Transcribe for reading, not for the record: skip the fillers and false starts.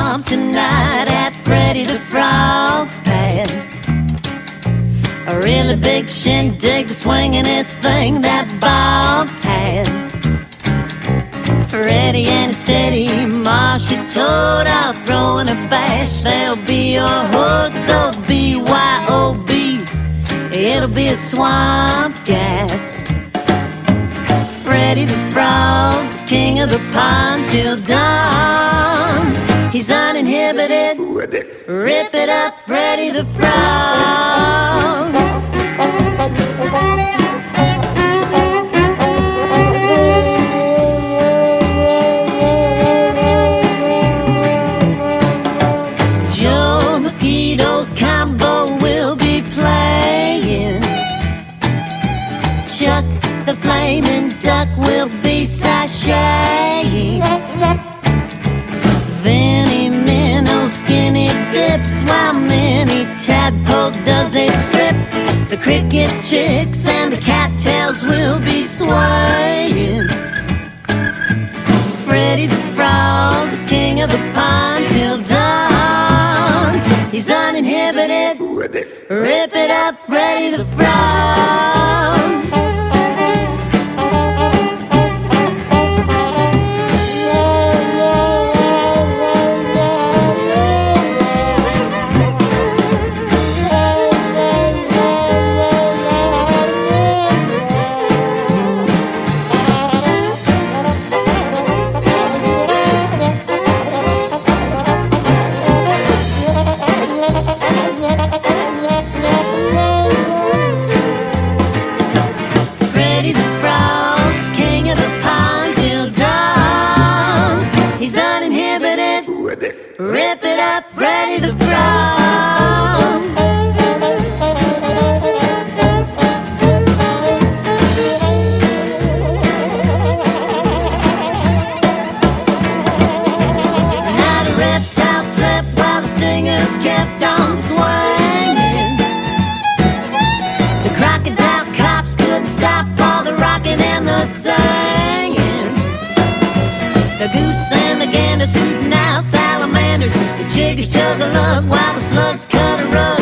swamp tonight at Freddy the Frog's pad. A really big shindig swinging his thing that Bob's had. Freddy and his steady Marsha toad out throwing a bash. They'll be your horse, so BYOB. It'll be a swamp gas. Freddy the Frog's king of the pond till dawn. He's uninhibited. Rip it up, Freddy the Frog. Joe Mosquito's combo will be playing. Chuck the flaming duck will be sashaying. Vinny Minnow skinny dips while Minnie Tadpole does a strip. The cricket chicks and the cattails will be swaying. Freddy the Frog's king of the pond till dawn. He's uninhibited. Rip it up, Freddy the Frog. Rip it up, Freddy the Frog. Not a reptile slept while the stingers kept on swinging. The crocodile cops couldn't stop all the rocking and the singing. The goose and the ganders hooting out salamanders. The chickens chug a lug while the slugs cut a rug.